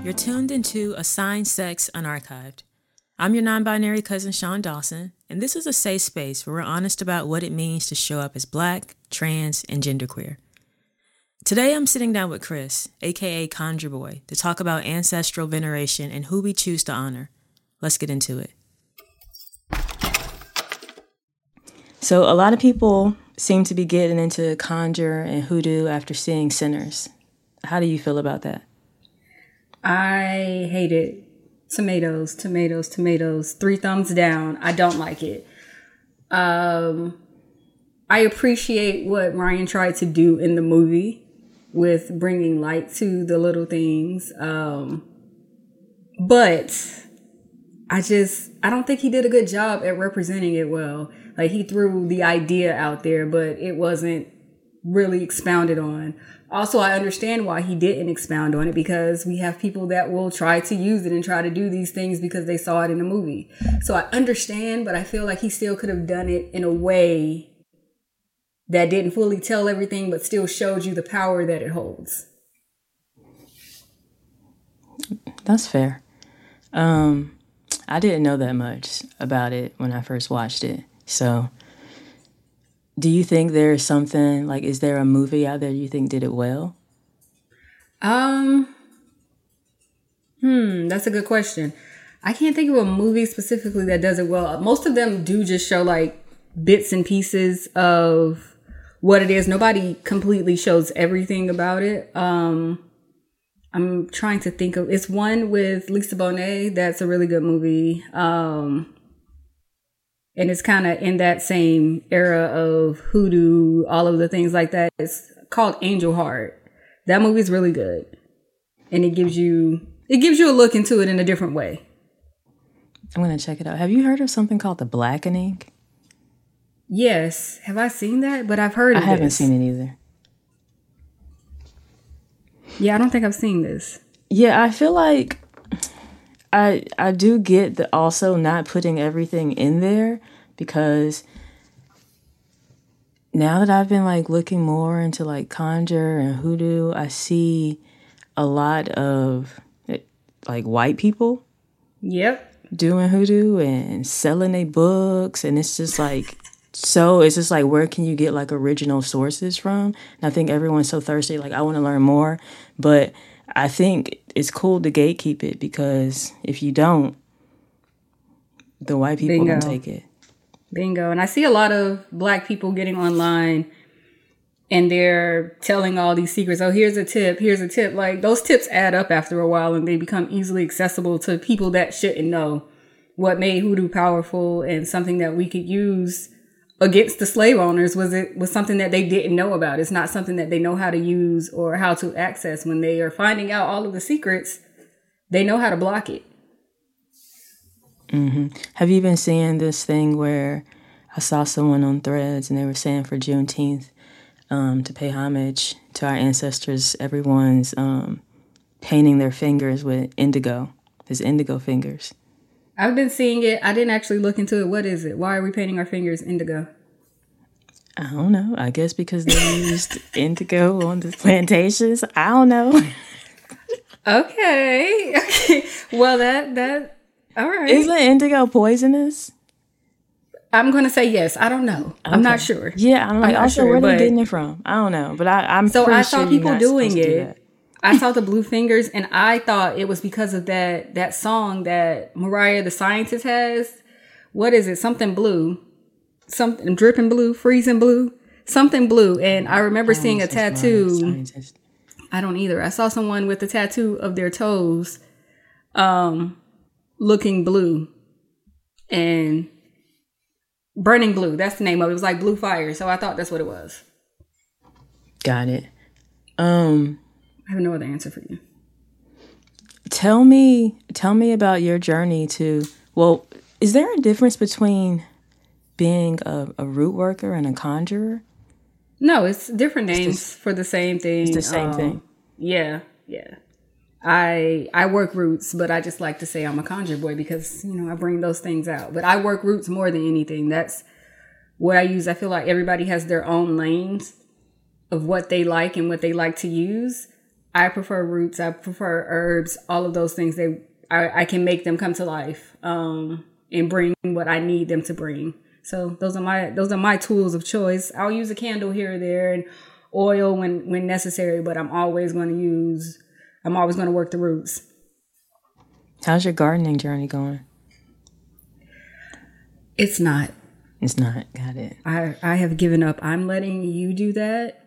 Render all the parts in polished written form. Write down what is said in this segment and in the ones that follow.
You're tuned into Assigned Sex Unarchived. I'm your non-binary cousin, Sean Dawson, and this is a safe space where we're honest about what it means to show up as Black, trans, and genderqueer. Today, I'm sitting down with Chris, aka Conjure Boy, to talk about ancestral veneration and who we choose to honor. Let's get into it. So, a lot of people seem to be getting into conjure and hoodoo after seeing Sinners. How do you feel about that? I hate it. Tomatoes, tomatoes, tomatoes. 3 thumbs down. I don't like it. I appreciate what Ryan tried to do in the movie with bringing light to the little things. But I don't think he did a good job at representing it well. Like, he threw the idea out there, but it wasn't really expounded on. Also, I understand why he didn't expound on it, because we have people that will try to use it and try to do these things because they saw it in the movie. So I understand, but I feel like he still could have done it in a way that didn't fully tell everything, but still showed you the power that it holds. That's fair. I didn't know that much about it when I first watched it. So do you think there's something, like, is there a movie out there you think did it well? That's a good question. I can't think of a movie specifically that does it well. Most of them do just show like bits and pieces of what it is. Nobody completely shows everything about it. I'm trying to think of, it's one with Lisa Bonet. That's a really good movie. And it's kind of in that same era of hoodoo, all of the things like that. It's called Angel Heart. That movie's really good. And it gives you a look into it in a different way. I'm going to check it out. Have you heard of something called The Blackening? Yes. Have I seen that? But I've heard of it. I haven't seen it either. Yeah, I don't think I've seen this. Yeah, I feel like I do get the also not putting everything in there, because now that I've been like looking more into like conjure and hoodoo, I see a lot of like white people doing hoodoo and selling their books, and it's just like, so it's just like, where can you get like original sources from? And I think everyone's so thirsty, like, I want to learn more, but I think it's cool to gatekeep it, because if you don't, the white people don't take it. Bingo. And I see a lot of Black people getting online and they're telling all these secrets. Oh, here's a tip. Here's a tip. Like, those tips add up after a while, and they become easily accessible to people that shouldn't know. What made hoodoo powerful and something that we could use against the slave owners was something that they didn't know about. It's not something that they know how to use or how to access. When they are finding out all of the secrets, they know how to block it. Mm-hmm. Have you been seeing this thing where I saw someone on Threads and they were saying for Juneteenth, to pay homage to our ancestors, everyone's painting their fingers with indigo. There's indigo fingers. I've been seeing it. I didn't actually look into it. What is it? Why are we painting our fingers indigo? I don't know. I guess because they used indigo on the plantations. I don't know. Okay. Well, that all right. Isn't indigo poisonous? I'm going to say yes. I don't know. Okay. I'm not sure. Yeah, I'm like, also, where are they getting it from? I don't know. But I'm so pretty I saw sure people doing it. I saw the blue fingers, and I thought it was because of that song that Mariah the Scientist has. What is it? Something blue. Something dripping blue, freezing blue, something blue. And I remember seeing a tattoo. I don't either. I saw someone with a tattoo of their toes looking blue and burning blue. That's the name of it. It was like blue fire. So I thought that's what it was. Got it. I have no other answer for you. Tell me about your journey to, well, is there a difference between being a root worker and a conjurer? No, it's different names for the same thing. It's the same thing. Yeah. I work roots, but I just like to say I'm a conjure boy because, I bring those things out. But I work roots more than anything. That's what I use. I feel like everybody has their own lanes of what they like and what they like to use. I prefer roots. I prefer herbs. All of those things. I can make them come to life and bring what I need them to bring. So those are my tools of choice. I'll use a candle here or there and oil when necessary, but I'm always going to work the roots. How's your gardening journey going? It's not. Got it. I have given up. I'm letting you do that.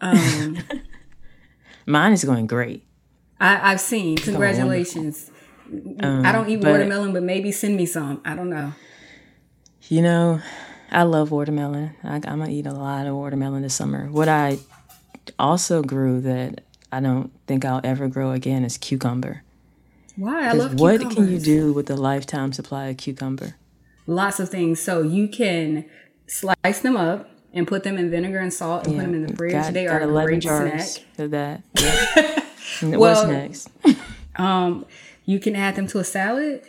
Mine is going great. I've seen. Congratulations. I don't eat watermelon, but maybe send me some. I don't know. You know, I love watermelon. I'm going to eat a lot of watermelon this summer. What I also grew that I don't think I'll ever grow again is cucumber. Why? I love cucumbers. What can you do with a lifetime supply of cucumber? Lots of things. So you can slice them up and put them in vinegar and salt and put them in the fridge. They are a great snack. Of that. Yeah. What's next? You can add them to a salad.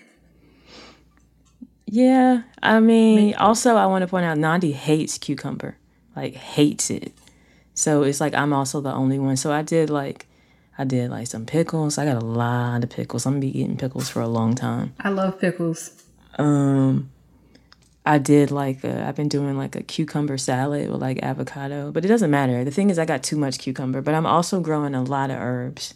Yeah. I mean, also I want to point out Nandi hates cucumber. Like, hates it. So it's like I'm also the only one. So I did some pickles. I got a lot of pickles. I'm going to be eating pickles for a long time. I love pickles. I did I've been doing like a cucumber salad with like avocado, but it doesn't matter. The thing is I got too much cucumber, but I'm also growing a lot of herbs.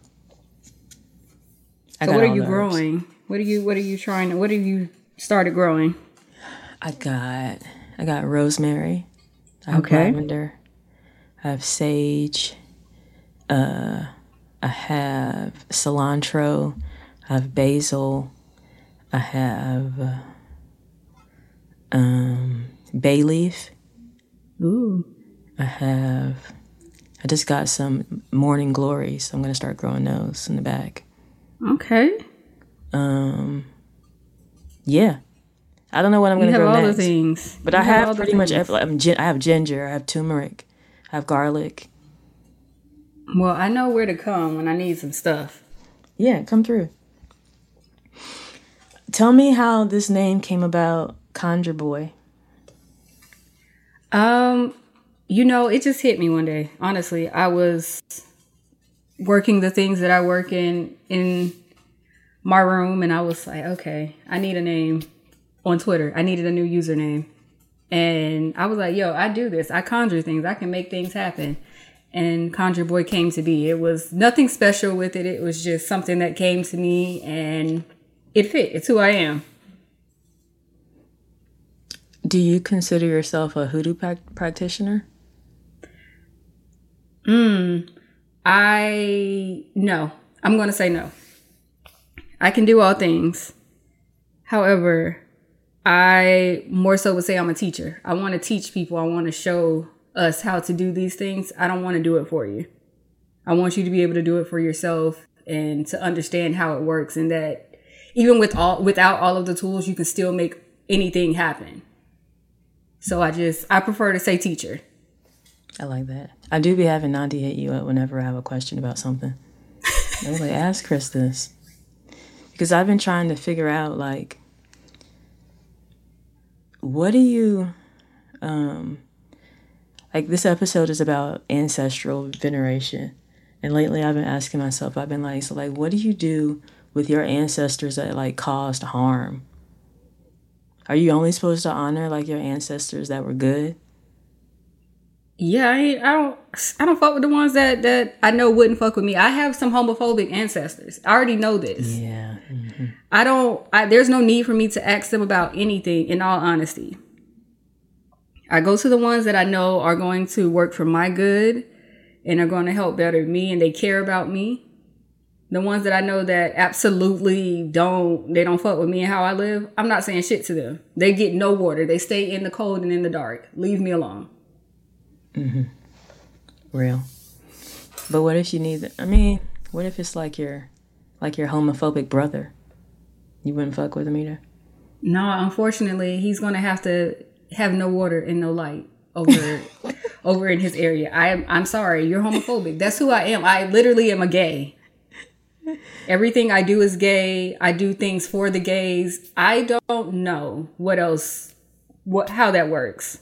So what are you growing? What have you started growing? I got rosemary. I have lavender. I have sage. I have cilantro. I have basil. I have bay leaf. Ooh. I just got some morning glories. So I'm going to start growing those in the back. Okay. Yeah. I don't know what I'm going to grow next. You have all the things. But I have pretty much everything. I have ginger. I have turmeric. I have garlic. Well, I know where to come when I need some stuff. Yeah, come through. Tell me how this name came about, Conjure Boy. It just hit me one day. Honestly, I was working the things that I work in my room, and I was like, okay, I need a name on Twitter. I needed a new username. And I was like, yo, I do this. I conjure things. I can make things happen. And Conjure Boy came to be. It was nothing special with it. It was just something that came to me, and it fit. It's who I am. Do you consider yourself a hoodoo practitioner? No. I'm going to say no. I can do all things. However, I more so would say I'm a teacher. I want to teach people. I want to show us how to do these things. I don't want to do it for you. I want you to be able to do it for yourself and to understand how it works, and that even without all of the tools, you can still make anything happen. So I prefer to say teacher. I like that. I do be having Nandi hit you up whenever I have a question about something. I was like, ask Chris this. Because I've been trying to figure out, like, what do you, like, this episode is about ancestral veneration. And lately I've been asking myself, I've been like, so, like, what do you do with your ancestors that, like, caused harm? Are you only supposed to honor, like, your ancestors that were good? Yeah, I don't fuck with the ones that I know wouldn't fuck with me. I have some homophobic ancestors. I already know this. Yeah. Mm-hmm. There's no need for me to ask them about anything, in all honesty. I go to the ones that I know are going to work for my good and are going to help better me, and they care about me. The ones that I know that absolutely don't fuck with me and how I live, I'm not saying shit to them. They get no water. They stay in the cold and in the dark. Leave me alone. Mm-hmm. Real. But what if you need... what if it's like your homophobic brother? You wouldn't fuck with him either? No, unfortunately, he's going to have no water and no light over in his area. I'm sorry, you're homophobic. That's who I am. I literally am a gay. Everything I do is gay. I do things for the gays. I don't know how that works.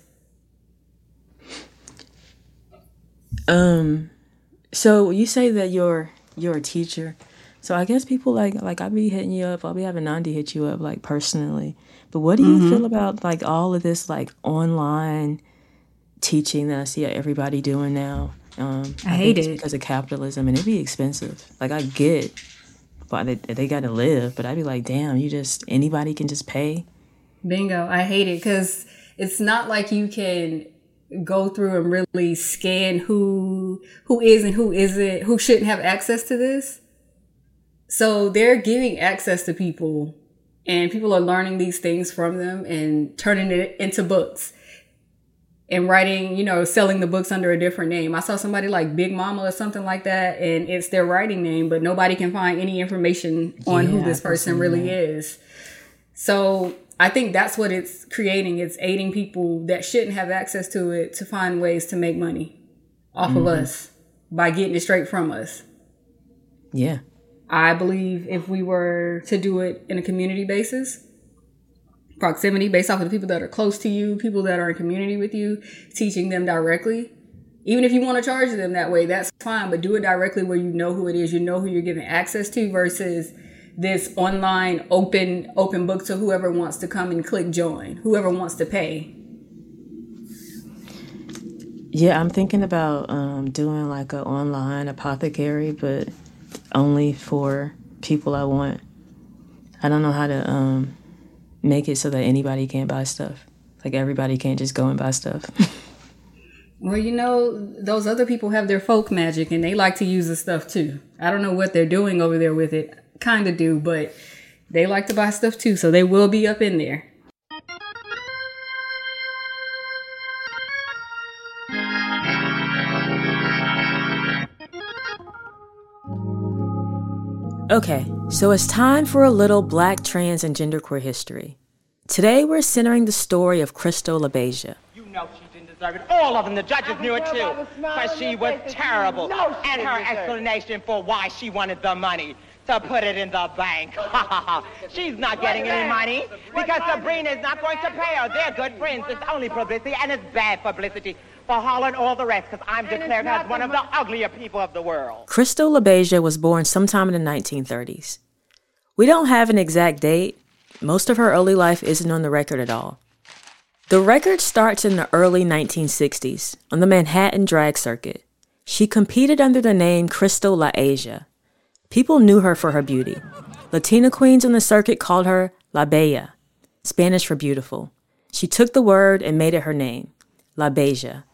So you say that your you're a teacher. So I guess people like I'll be hitting you up. I'll be having Nandi hit you up like personally. But what do you feel about like all of this like online teaching that I see everybody doing now? I hate it because of capitalism, and it'd be expensive. Like I get, but they got to live. But I'd be like, damn, anybody can just pay. Bingo. I hate it because it's not like you can go through and really scan who is and who isn't, who shouldn't have access to this. So they're giving access to people, and people are learning these things from them and turning it into books and writing, selling the books under a different name. I saw somebody like Big Mama or something like that, and it's their writing name, but nobody can find any information on who this person really is. So I think that's what it's creating. It's aiding people that shouldn't have access to it to find ways to make money off of us by getting it straight from us. Yeah. I believe if we were to do it in a community basis, proximity based off of the people that are close to you, people that are in community with you, teaching them directly. Even if you want to charge them that way, that's fine, but do it directly where you know who it is, you know who you're giving access to versus this online open book to whoever wants to come and click join, whoever wants to pay. Yeah, I'm thinking about doing like an online apothecary, but only for people I want. I don't know how to make it so that anybody can't buy stuff. Like everybody can't just go and buy stuff. Well, those other people have their folk magic and they like to use the stuff too. I don't know what they're doing over there with it. Kind of do, but they like to buy stuff too, so they will be up in there. Okay, so it's time for a little Black, trans, and genderqueer history. Today we're centering the story of Crystal LaBeija. You know she didn't deserve it. All of them, the judges knew it too. Because she was terrible. And her explanation for why she wanted the money, to put it in the bank. She's not getting any money because Sabrina is not going to pay her. They're good friends. It's only publicity, and it's bad publicity for Hall and all the rest, because I'm declared as one of the uglier people of the world. Crystal LaBeija was born sometime in the 1930s. We don't have an exact date. Most of her early life isn't on the record at all. The record starts in the early 1960s on the Manhattan drag circuit. She competed under the name Crystal LaAsia. People knew her for her beauty. Latina queens on the circuit called her La Bella, Spanish for beautiful. She took the word and made it her name, LaBeija.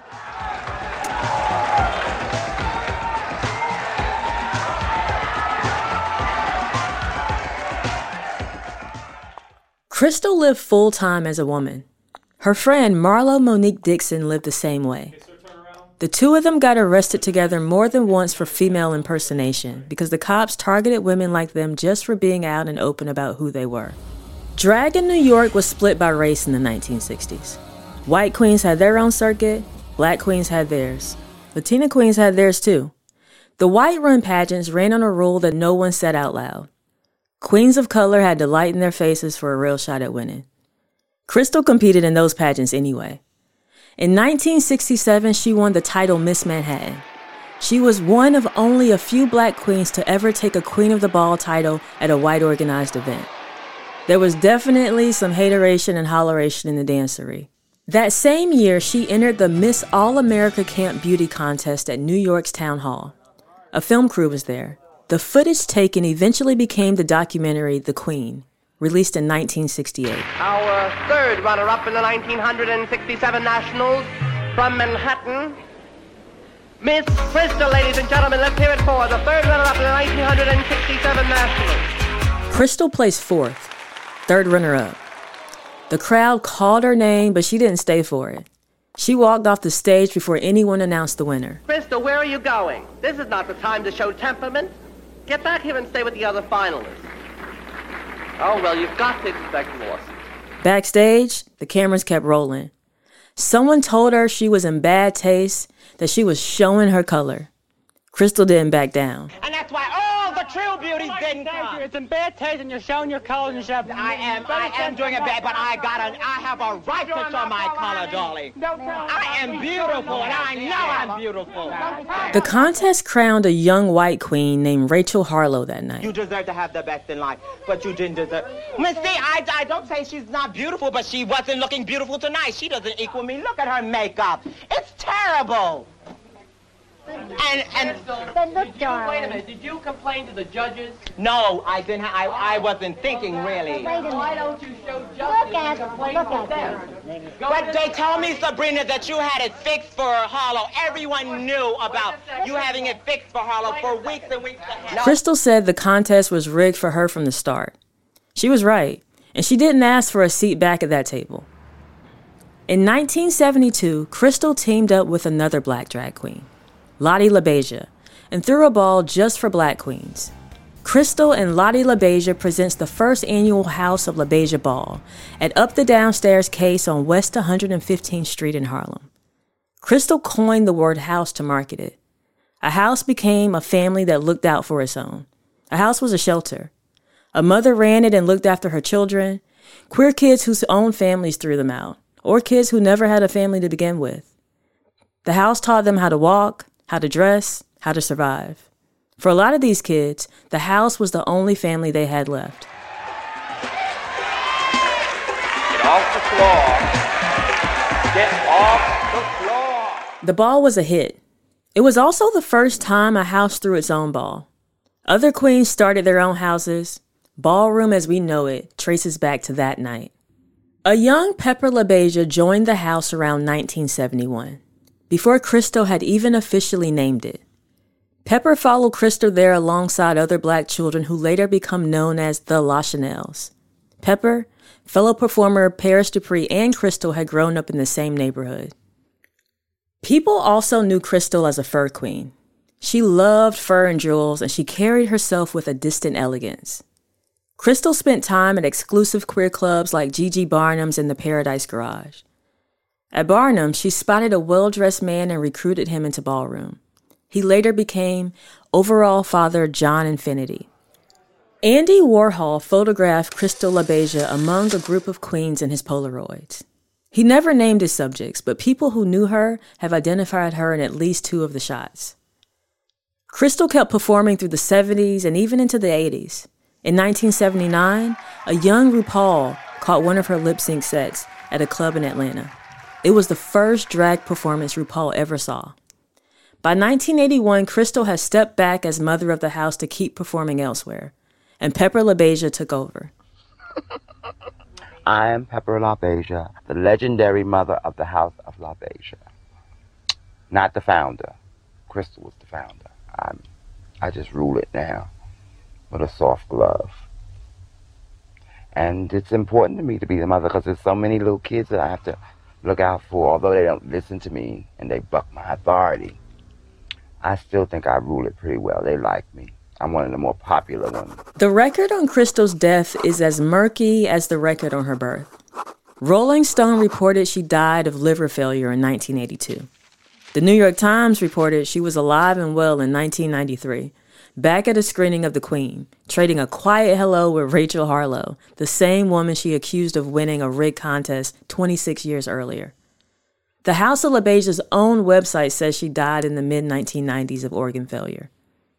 Crystal lived full-time as a woman. Her friend Marlo Monique Dixon lived the same way. The two of them got arrested together more than once for female impersonation because the cops targeted women like them just for being out and open about who they were. Drag in New York was split by race in the 1960s. White queens had their own circuit, black queens had theirs. Latina queens had theirs too. The white-run pageants ran on a rule that no one said out loud. Queens of color had to lighten their faces for a real shot at winning. Crystal competed in those pageants anyway. In 1967, she won the title Miss Manhattan. She was one of only a few black queens to ever take a Queen of the Ball title at a white organized event. There was definitely some hateration and holleration in the dancery. That same year, she entered the Miss All-America Camp Beauty contest at New York's Town Hall. A film crew was there. The footage taken eventually became the documentary The Queen, released in 1968. Our third runner-up in the 1967 Nationals from Manhattan, Miss Crystal, ladies and gentlemen. Let's hear it for the third runner-up in the 1967 Nationals. Crystal placed fourth, third runner-up. The crowd called her name, but she didn't stay for it. She walked off the stage before anyone announced the winner. Crystal, where are you going? This is not the time to show temperament. Get back here and stay with the other finalists. Oh, well, you've got to expect more. Backstage, the cameras kept rolling. Someone told her she was in bad taste, that she was showing her color. Crystal didn't back down. And that's why all the true beauties didn't come. It's in bad taste and you're showing your colors and stuff. I am doing it bad, but I have a right to show my color, Dolly. I am beautiful, and I know I'm beautiful. The contest crowned a young white queen named Rachel Harlow that night. You deserve to have the best in life, but you didn't deserve. Miss C, I don't say she's not beautiful, but she wasn't looking beautiful tonight. She doesn't equal me. Look at her makeup. It's terrible. And But look, darling. Wait a minute. Did you complain to the judges? No, I didn't. I wasn't thinking really. Why don't you show justice? Look at them. But they told me, Sabrina, that you had it fixed for Harlow. Everyone knew about you having it fixed for Harlow for weeks and weeks ahead. Crystal said the contest was rigged for her from the start. She was right, and she didn't ask for a seat back at that table. In 1972, Crystal teamed up with another black drag queen, Lottie LaBeija, and threw a ball just for black queens. Crystal and Lottie LaBeija presents the first annual House of LaBeija Ball at Up the Downstairs Case on West 115th Street in Harlem. Crystal coined the word house to market it. A house became a family that looked out for its own. A house was a shelter. A mother ran it and looked after her children, queer kids whose own families threw them out, or kids who never had a family to begin with. The house taught them how to walk, how to dress, how to survive. For a lot of these kids, the house was the only family they had left. Get off the floor. Get off the floor. The ball was a hit. It was also the first time a house threw its own ball. Other queens started their own houses. Ballroom as we know it traces back to that night. A young Pepper LaBeija joined the house around 1971, before Crystal had even officially named it. Pepper followed Crystal there alongside other black children who later become known as the La Chanels. Pepper, fellow performer Paris Dupree, and Crystal had grown up in the same neighborhood. People also knew Crystal as a fur queen. She loved fur and jewels, and she carried herself with a distant elegance. Crystal spent time at exclusive queer clubs like Gigi Barnum's and the Paradise Garage. At Barnum, she spotted a well-dressed man and recruited him into ballroom. He later became overall father John Infinity. Andy Warhol photographed Crystal LaBeija among a group of queens in his Polaroids. He never named his subjects, but people who knew her have identified her in at least 2 of the shots. Crystal kept performing through the 70s and even into the 80s. In 1979, a young RuPaul caught one of her lip-sync sets at a club in Atlanta. It was the first drag performance RuPaul ever saw. By 1981, Crystal had stepped back as mother of the house to keep performing elsewhere, and Pepper LaBeija took over. I am Pepper LaBeija, the legendary mother of the House of LaBeija. Not the founder. Crystal was the founder. I just rule it now with a soft glove. And it's important to me to be the mother because there's so many little kids that I have to look out for. Although they don't listen to me and they buck my authority, I still think I rule it pretty well. They like me. I'm one of the more popular ones. The record on Crystal's death is as murky as the record on her birth. Rolling Stone reported she died of liver failure in 1982. The New York Times reported she was alive and well in 1993, back at a screening of The Queen, trading a quiet hello with Rachel Harlow, the same woman she accused of winning a rigged contest 26 years earlier. The House of LaBeija's own website says she died in the mid-1990s of organ failure.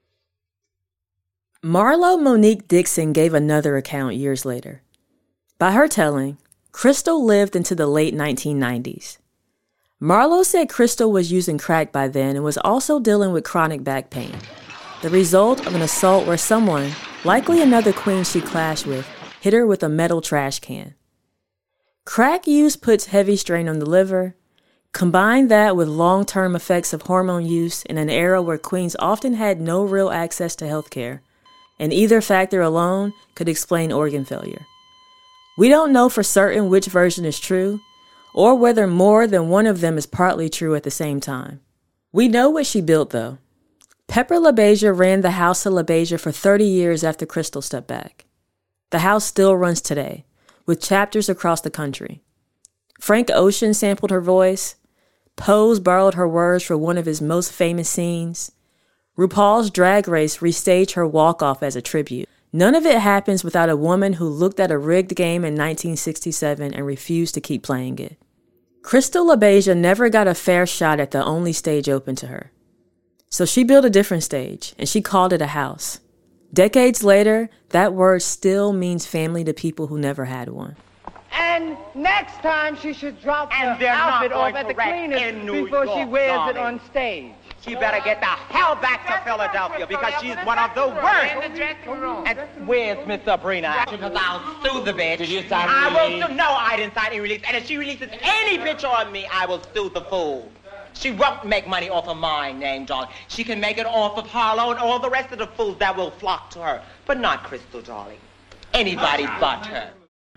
Marlo Monique Dixon gave another account years later. By her telling, Crystal lived into the late 1990s. Marlo said Crystal was using crack by then and was also dealing with chronic back pain, the result of an assault where someone, likely another queen she clashed with, hit her with a metal trash can. Crack use puts heavy strain on the liver. Combine that with long-term effects of hormone use in an era where queens often had no real access to health care, and either factor alone could explain organ failure. We don't know for certain which version is true, or whether more than one of them is partly true at the same time. We know what she built, though. Pepper LaBeija ran the House of LaBeija for 30 years after Crystal stepped back. The house still runs today, with chapters across the country. Frank Ocean sampled her voice. Pose borrowed her words for one of his most famous scenes. RuPaul's Drag Race restaged her walk-off as a tribute. None of it happens without a woman who looked at a rigged game in 1967 and refused to keep playing it. Crystal LaBeija never got a fair shot at the only stage open to her. So she built a different stage, and she called it a house. Decades later, that word still means family to people who never had one. And next time she should drop her outfit off at the cleaners before she wears it on stage. She better get the hell back to Philadelphia because she's one of the worst. And where's Miss Sabrina? Because I'll sue the bitch. Did you sign a release? No, I didn't sign any release. And if she releases any bitch on me, I will sue the fool. She won't make money off of my name, darling. She can make it off of Harlow and all the rest of the fools that will flock to her. But not Crystal, darling. Anybody but her.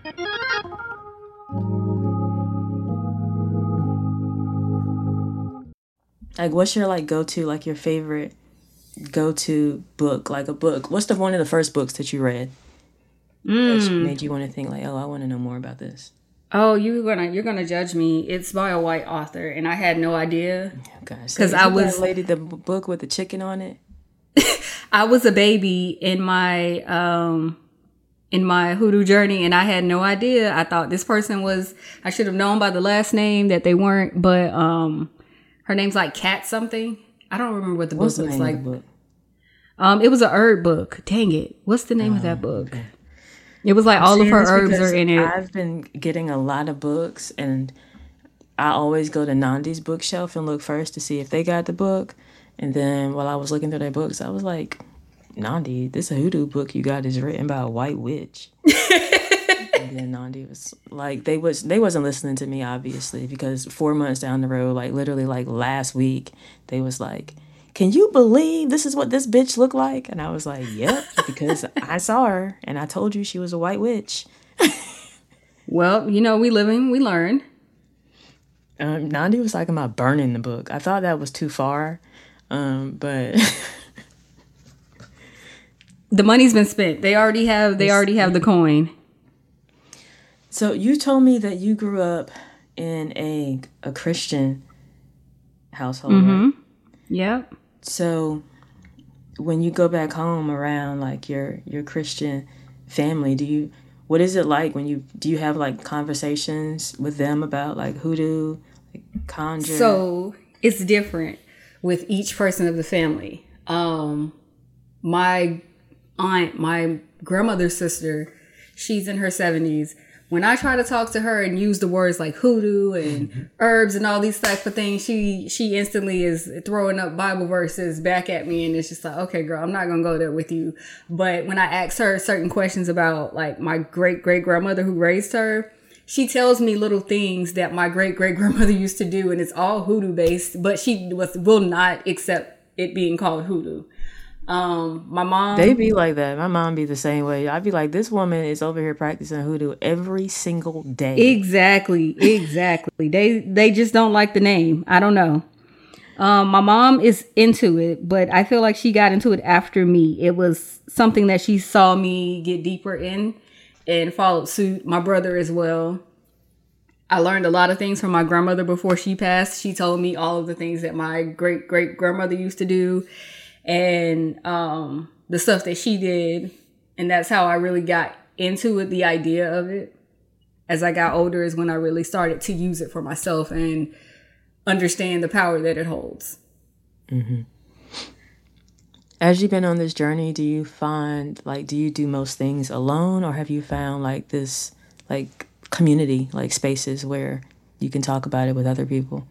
Like, what's your, like, go-to, like, your favorite go-to book? Like, a book. What's one of the first books that you read that made you want to think, like, oh, I want to know more about this? Oh, you're gonna judge me. It's by a white author, and I had no idea. Because I was... lady, the book with the chicken on it? I was a baby in my hoodoo journey, and I had no idea. I thought this person was... I should have known by the last name that they weren't, but... her name's like Cat something. I don't remember what the book looks like. It was a herb book. Dang it. What's the name of that book? Okay. It was like all of her herbs are in it. I've been getting a lot of books, and I always go to Nandi's bookshelf and look first to see if they got the book. And then while I was looking through their books, I was like, Nandi, this hoodoo book you got is written by a white witch. And then Nandi was like, they wasn't listening to me, obviously, because 4 months down the road, like literally like last week, they was like, can you believe this is what this bitch looked like? And I was like, yep, because I saw her and I told you she was a white witch. Well, we live and we learn. Nandi was talking about burning the book. I thought that was too far, but the money's been spent. They already have the coin. So you told me that you grew up in a Christian household, right? Yep. So when you go back home around like your Christian family, what is it like when do you have like conversations with them about like hoodoo, like conjure? So it's different with each person of the family. My aunt, my grandmother's sister, she's in her 70s. When I try to talk to her and use the words like hoodoo and herbs and all these type of things, she instantly is throwing up Bible verses back at me. And it's just like, okay, girl, I'm not going to go there with you. But when I ask her certain questions about like my great-great-grandmother who raised her, she tells me little things that my great-great-grandmother used to do. And it's all hoodoo based, but she will not accept it being called hoodoo. My mom, they be like that. My mom be the same way. I'd be like, this woman is over here practicing hoodoo every single day. Exactly. They just don't like the name. I don't know. My mom is into it, but I feel like she got into it after me. It was something that she saw me get deeper in and followed suit. My brother as well. I learned a lot of things from my grandmother before she passed. She told me all of the things that my great-great-grandmother used to do. And the stuff that she did. And that's how I really got into it, the idea of it. As I got older is when I really started to use it for myself and understand the power that it holds. Mm-hmm. As you've been on this journey, do you find, like, do you do most things alone? Or have you found, like, this, like, community, like, spaces where you can talk about it with other people?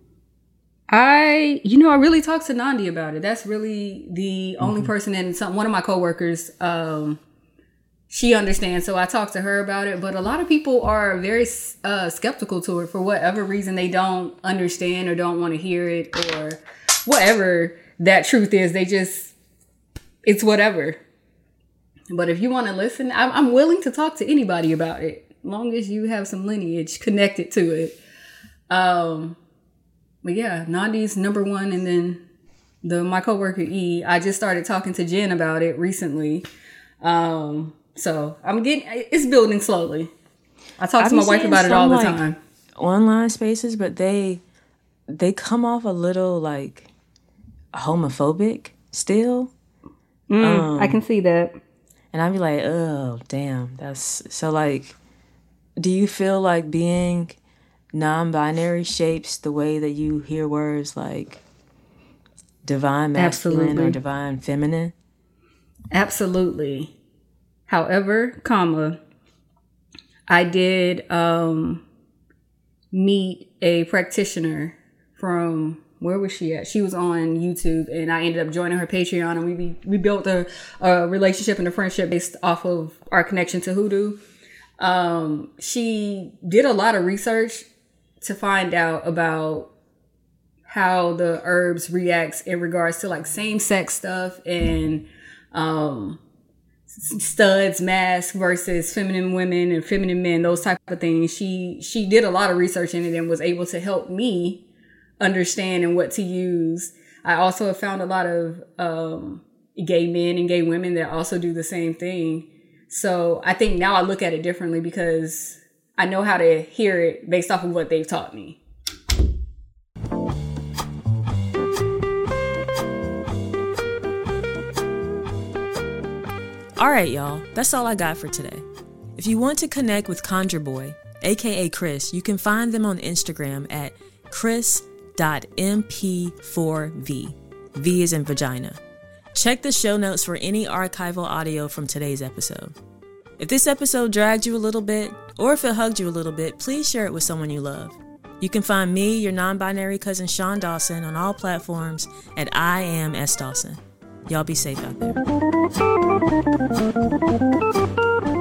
I really talked to Nandi about it. That's really the only person, and one of my coworkers, she understands. So I talked to her about it, but a lot of people are very skeptical to it for whatever reason. They don't understand or don't want to hear it or whatever that truth is. It's whatever. But if you want to listen, I'm willing to talk to anybody about it, as long as you have some lineage connected to it. But yeah, Nandi's number one, and then my coworker E. I just started talking to Jen about it recently, so it's building slowly. I talk to my wife about it all the time. Online spaces, but they come off a little like homophobic, still. I can see that. And I'd be like, oh, damn. That's so like, do you feel like being non-binary shapes the way that you hear words like divine masculine or divine feminine? Absolutely. However, I did meet a practitioner from, where was she at? She was on YouTube, and I ended up joining her Patreon, and we built a relationship and a friendship based off of our connection to hoodoo. She did a lot of research to find out about how the herbs reacts in regards to like same-sex stuff and studs, masks versus feminine women and feminine men, those type of things. She did a lot of research in it and was able to help me understand and what to use. I also have found a lot of gay men and gay women that also do the same thing. So I think now I look at it differently because I know how to hear it based off of what they've taught me. All right, y'all, that's all I got for today. If you want to connect with Conjure Boy, aka Chris, you can find them on Instagram at chris.mp4v. V is in vagina. Check the show notes for any archival audio from today's episode. If this episode dragged you a little bit, or if it hugged you a little bit, please share it with someone you love. You can find me, your non-binary cousin Sean Dawson, on all platforms at I am S. Dawson. Y'all be safe out there.